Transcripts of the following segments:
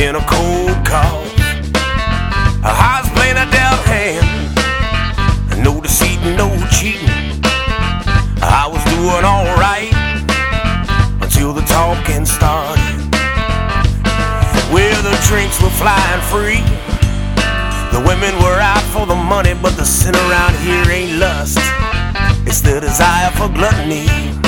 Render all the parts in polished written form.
in a cold cause. I was playing a dealt hand, no deceit, no cheating. I was doing alright until the talking started. Where the drinks were flying free, the women were out for the money, but the sin around here ain't lust, it's the desire for gluttony.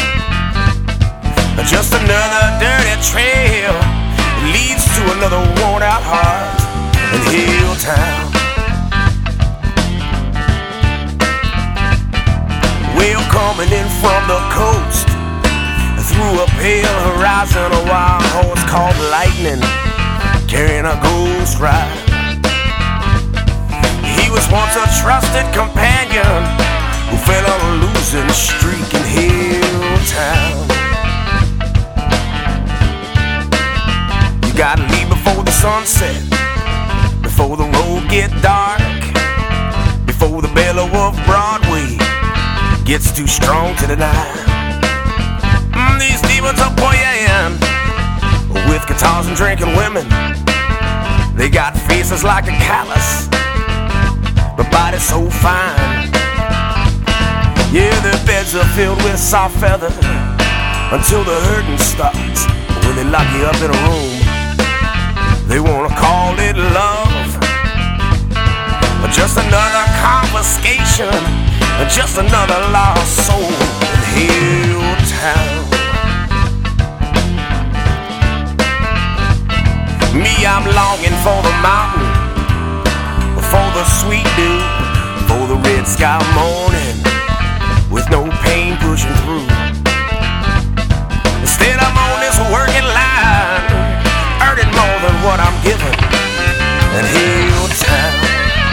Just another dirty trail leads to another worn-out heart in Hilltown. Well, coming in from the coast, through a pale horizon, a wild horse called Lightning, carrying a ghost ride. He was once a trusted companion who fell on a losing streak in Hilltown. You gotta leave before the sunset, before the road get dark, before the bellow of Broadway gets too strong to deny. These demons are boying with guitars and drinking women. They got faces like a callus, but bodies so fine. Yeah, their beds are filled with soft feather until the hurting starts. When they lock you up in a room, they wanna call it love, but just another confiscation, just another lost soul in Hilltown. Me, I'm longing for the mountain, for the sweet dew, for the red sky morning, with no pain pushing through. Instead, I'm on this working line, earning more than what I'm given in Hilltown.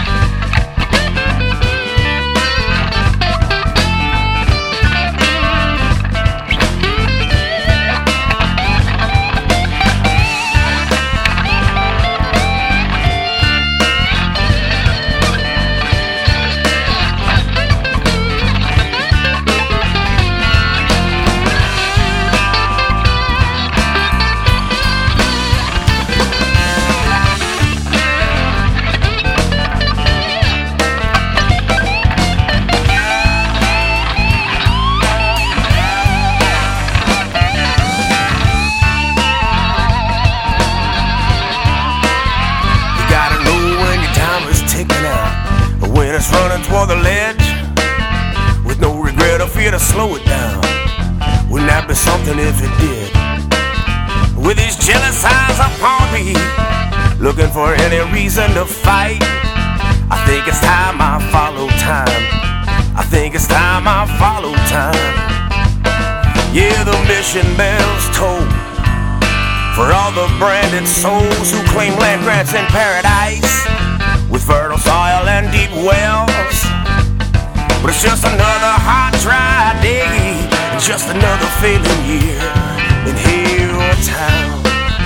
When it's running toward the ledge, with no regret or fear to slow it down. Wouldn't that be something if it did? With his jealous eyes upon me, looking for any reason to fight, I think it's time I follow time. I think it's time I follow time. Yeah, the mission bells toll for all the branded souls who claim land grants in paradise with fertile soil and deep wells. But it's just another hot, dry day, just another failing year in Hilltown.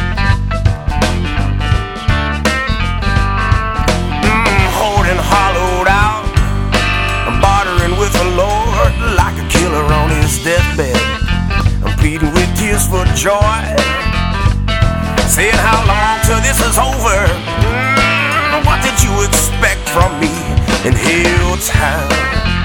Holding hollowed out, I'm bartering with the Lord like a killer on his deathbed. I'm pleading with tears for joy, saying how long till this is over. What did you expect from me in Hilltown?